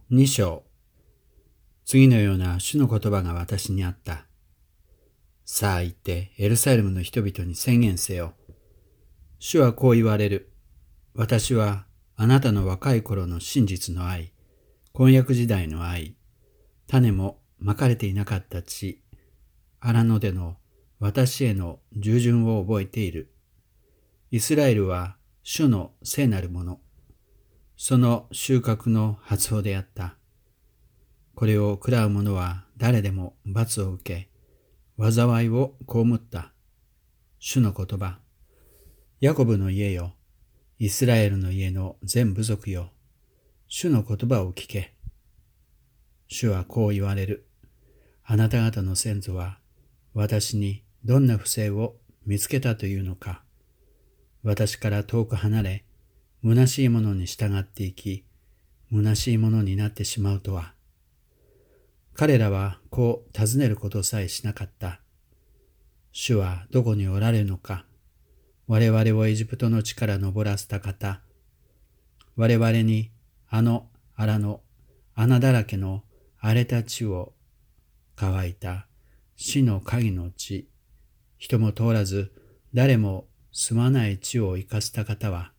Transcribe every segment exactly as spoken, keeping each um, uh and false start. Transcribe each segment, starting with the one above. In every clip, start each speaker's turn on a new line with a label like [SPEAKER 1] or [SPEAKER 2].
[SPEAKER 1] に章。次のような主の言葉が私にあった。さあ行ってエルサレムの人々に宣言せよ。主はこう言われる。私はあなたの若い頃の真実の愛、婚約時代の愛、種もまかれていなかった地、荒野での私への従順を覚えている。イスラエルは主の聖なるもの、その収穫の発砲であった。これを喰らう者は誰でも罰を受け、災いを被った。主の言葉。ヤコブの家よ、イスラエルの家の全部族よ、主の言葉を聞け。主はこう言われる。あなた方の先祖は私にどんな不正を見つけたというのか。私から遠く離れ、虚しいものに従っていき、虚しいものになってしまうとは。彼らはこう尋ねることさえしなかった。主はどこにおられるのか。我々をエジプトの地から登らせた方。我々にあの荒の穴だらけの荒れた地を乾いた死の影の地、人も通らず誰も住まない地を生かした方は、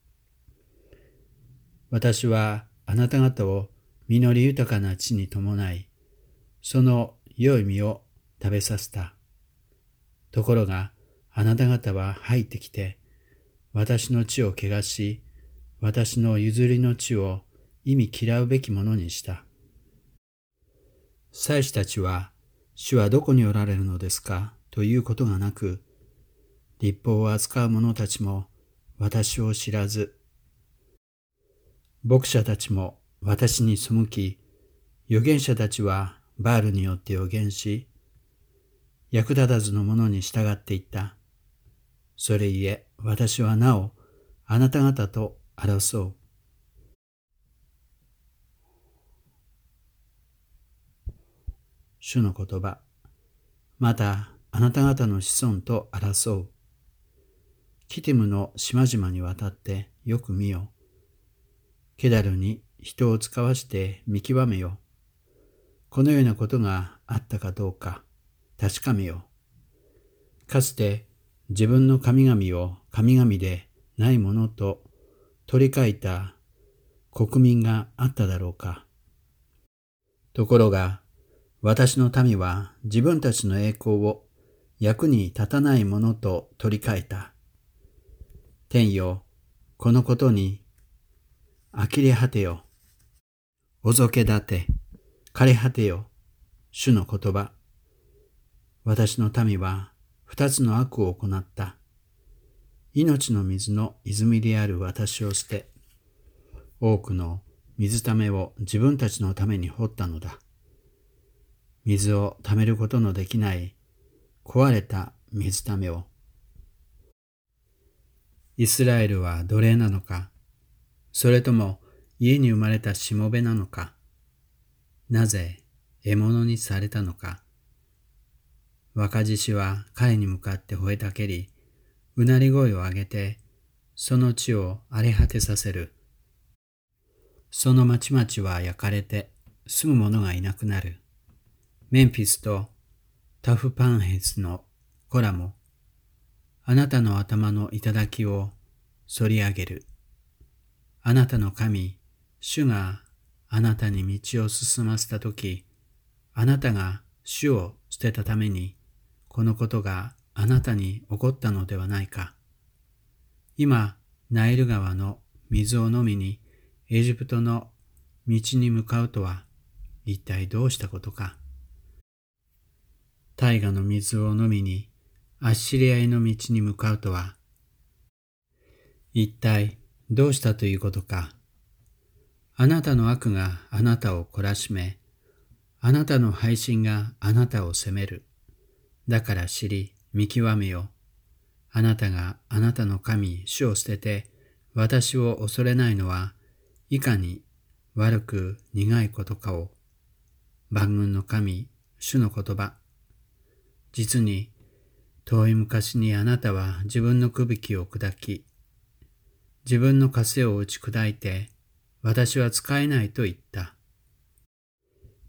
[SPEAKER 1] 私はあなた方を実り豊かな地に伴い、その良い実を食べさせた。ところがあなた方は入ってきて、私の地を汚し、私の譲りの地を忌み嫌うべきものにした。祭司たちは、主はどこにおられるのですかということがなく、律法を扱う者たちも私を知らず、牧者たちも私に背き、預言者たちはバールによって預言し、役立たずの者に従っていった。それゆえ私はなおあなた方と争う。主の言葉。またあなた方の子孫と争う。キティムの島々に渡ってよく見よ。ケダルに人を使わして見極めよ。このようなことがあったかどうか確かめよ。かつて自分の神々を神々でないものと取り替えた国民があっただろうか。ところが私の民は自分たちの栄光を役に立たないものと取り替えた。天よ、このことに呆れ果てよ。おぞけ立て、枯れ果てよ。主の言葉。私の民は二つの悪を行った。命の水の泉である私を捨て、多くの水ためを自分たちのために掘ったのだ。水をためることのできない壊れた水ためを。イスラエルは奴隷なのか、それとも家に生まれたしもべなのか。なぜ獲物にされたのか。若獅子は彼に向かって吠えたけり、うなり声を上げて、その地を荒れ果てさせる。その町々は焼かれて、住む者がいなくなる。メンフィスとタフパンヘスのコラも、あなたの頭の頂を反り上げる。あなたの神、主があなたに道を進ませたとき、あなたが主を捨てたために、このことがあなたに起こったのではないか。今、ナイル川の水を飲みにエジプトの道に向かうとは、一体どうしたことか。大河の水を飲みにアッシリアへの道に向かうとは、一体どうしたということか。あなたの悪があなたを懲らしめ、あなたの背信があなたを責める。だから知り、見極めよ。あなたがあなたの神、主を捨てて、私を恐れないのは、いかに悪く苦いことかを。万軍の神、主の言葉。実に、遠い昔にあなたは自分のくびきを砕き、自分の枷を打ち砕いて、私は使えないと言った。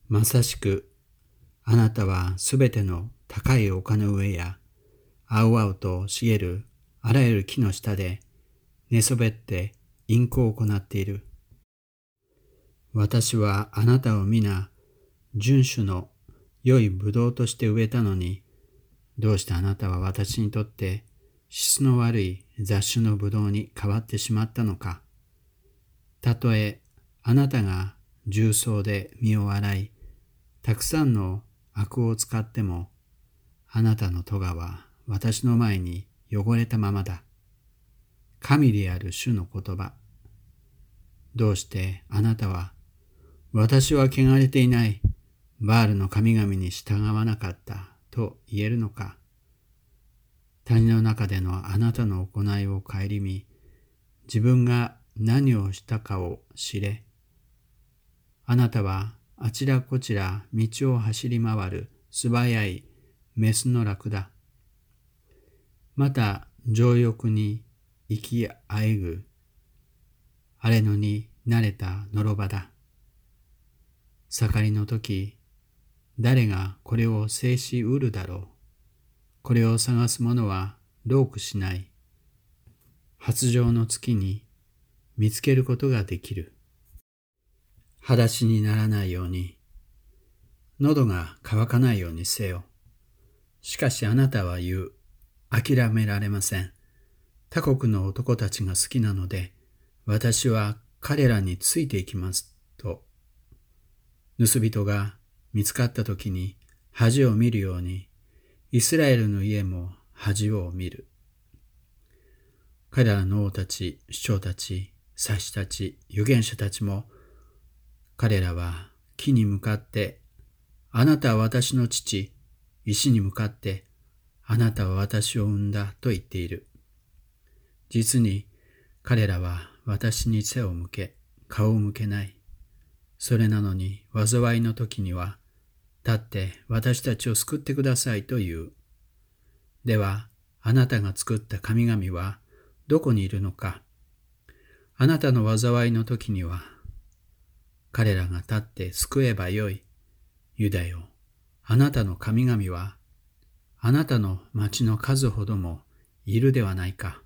[SPEAKER 1] まさしく、あなたはすべての高い丘の上や、青々と茂るあらゆる木の下で寝そべって淫行を行っている。私はあなたを皆、純種の良いブドウとして植えたのに、どうしてあなたは私にとって質の悪い雑種のブドウに変わってしまったのか。たとえあなたが重曹で身を洗い、たくさんのアクを使っても、あなたの咎は私の前に汚れたままだ。神である主の言葉。どうしてあなたは、私は汚れていない、バールの神々に従わなかったと言えるのか。谷の中でのあなたの行いを顧み、自分が何をしたかを知れ。あなたはあちらこちら道を走り回る素早いメスのラクだ。また情欲に生きあえぐ荒れ野に慣れたのろばだ。盛りの時、誰がこれを制しうるだろう。これを探す者は労苦しない。発情の月に見つけることができる。裸足にならないように、喉が渇かないようにせよ。しかしあなたは言う。諦められません。他国の男たちが好きなので、私は彼らについていきますと。盗人が見つかった時に恥を見るように、イスラエルの家も恥を見る。彼らの王たち、首長たち、祭司たち、預言者たちも、彼らは木に向かって、あなたは私の父、石に向かって、あなたは私を産んだと言っている。実に彼らは私に背を向け、顔を向けない。それなのに災いの時には、立って私たちを救ってくださいと言う。では、あなたが作った神々はどこにいるのか。あなたの災いの時には、彼らが立って救えばよい。ユダよ、あなたの神々は、あなたの町の数ほどもいるではないか。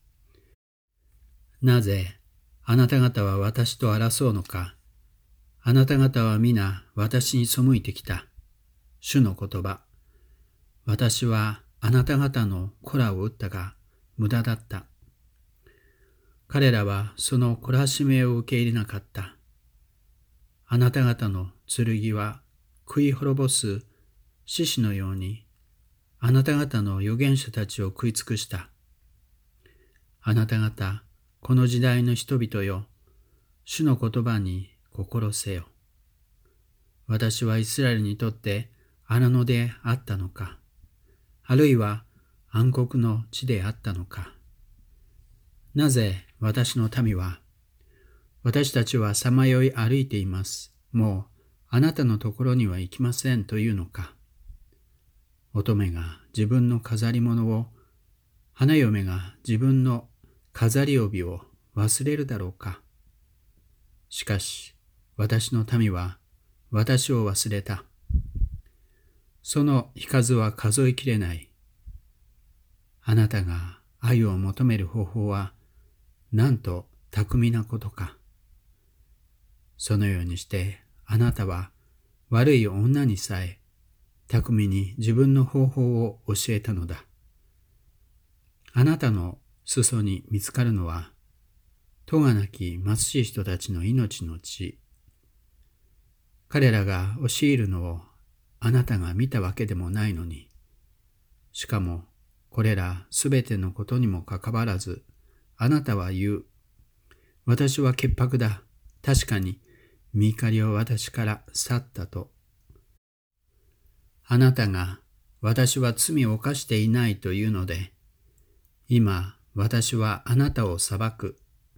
[SPEAKER 1] なぜあなた方は私と争うのか。あなた方は皆私に背いてきた。主の言葉。私はあなた方の子らを撃ったが無駄だった。彼らはその懲らしめを受け入れなかった。あなた方の剣は食い滅ぼす獅子のように、あなた方の預言者たちを食い尽くした。あなた方、この時代の人々よ、主の言葉に心せよ。私はイスラエルにとって荒野であったのか、あるいは暗黒の地であったのか。なぜ私の民は、私たちはさまよい歩いています。もうあなたのところには行きませんというのか。乙女が自分の飾り物を、花嫁が自分の飾り帯を忘れるだろうか。しかし、私の民は私を忘れた。その日数は数えきれない。あなたが愛を求める方法は、なんと巧みなことか。そのようにして、あなたは悪い女にさえ、巧みに自分の方法を教えたのだ。あなたの裾に見つかるのは、咎なき貧しい人たちの命の血。彼らが押し入るのをあなたが見たわけでもないのに、しかもこれらすべてのことにもかかわらず、あなたは言う。私は潔白だ。確かに御怒りは私から去ったと。あなたが私は罪を犯していないというので、今私はあなたを裁く。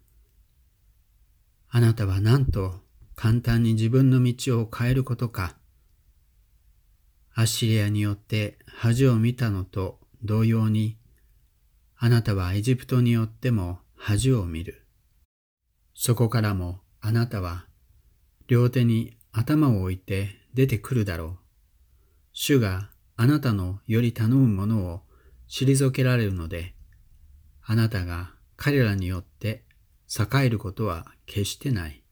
[SPEAKER 1] あなたはなんと簡単に自分の道を変えることか。アッシリアによって恥を見たのと同様に、あなたはエジプトによっても恥を見る。そこからもあなたは両手に頭を置いて出てくるだろう。主があなたのより頼むものを退けられるので、あなたが彼らによって栄えることは決してない。